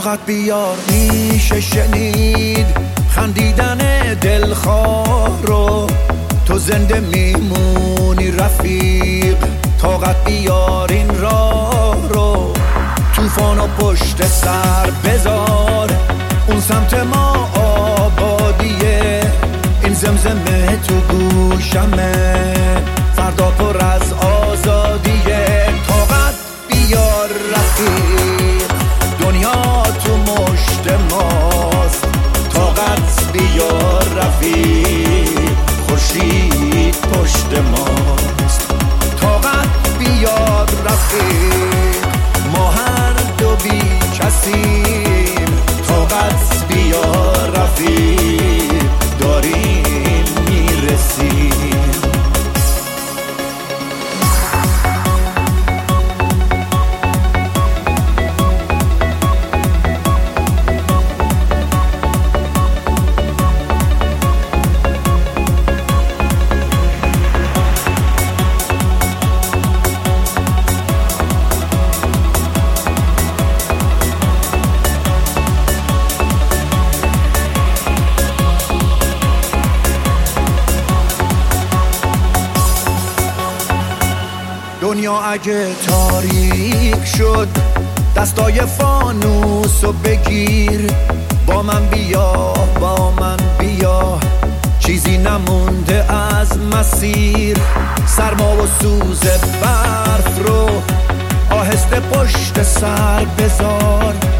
طاقت بیار میشه شنید خندیدن دلخواه رو، تو زنده میمونی رفیق. طاقت بیار این راه رو، طوفان و پشت سر بذار، اون سمت ما آبادیه، این زمزمه تو گوشمه، فردا پر از آزادیه. طاقت بیار رفیق، دنیا تو مشت ماست. طاقت بیار رفیق، خورشید پشت ماست. طاقت بیار رفیق، ما هر دو بی کسیم. طاقت بیار رفیق، داریم میرسیم. دنیا اگه تاریک شد، دستای فانوسو بگیر. با من بیا، با من بیا، چیزی نمونده از مسیر. سرما و سوز برف رو آهسته پشت سر بذار،